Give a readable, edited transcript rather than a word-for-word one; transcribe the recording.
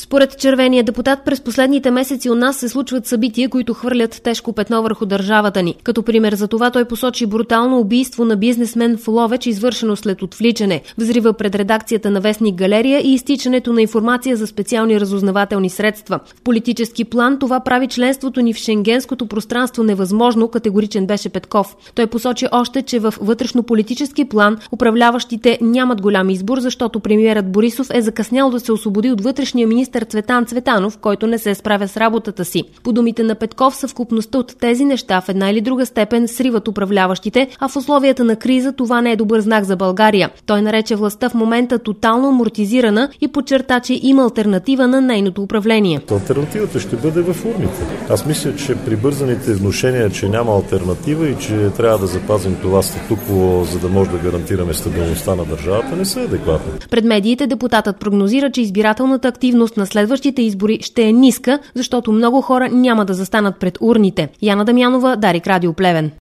Според червения депутат, през последните месеци у нас се случват събития, които хвърлят тежко петно върху държавата ни. Като пример за това той посочи брутално убийство на бизнесмен в Ловеч, извършено след отвличане, взрива пред редакцията на вестник Галерия и изтичането на информация за специални разузнавателни средства. В политически план това прави членството ни в шенгенското пространство невъзможно, категоричен беше Петков. Той посочи още, че в вътрешно-политически план управляващите нямат голям избор, защото премиерът Борисов е закъснял да се освободи от вътрешния министър Цветан Цветанов, който не се справя с работата си. По думите на Петков, съвкупността от тези неща в една или друга степен сриват управляващите, а в условията на криза това не е добър знак за България. Той нарече властта в момента тотално амортизирана и подчерта, че има алтернатива на нейното управление. Алтернативата ще бъде в урните. Аз мисля, че прибързаните внушения, че няма алтернатива и че трябва да запазим това статукво, за да може да гарантираме стабилността на държавата, не са адекватни. Пред медиите депутатът прогнозира, че избирателната активност на следващите избори ще е ниска, защото много хора няма да застанат пред урните. Яна Дамянова, Дарик Радио Плевен.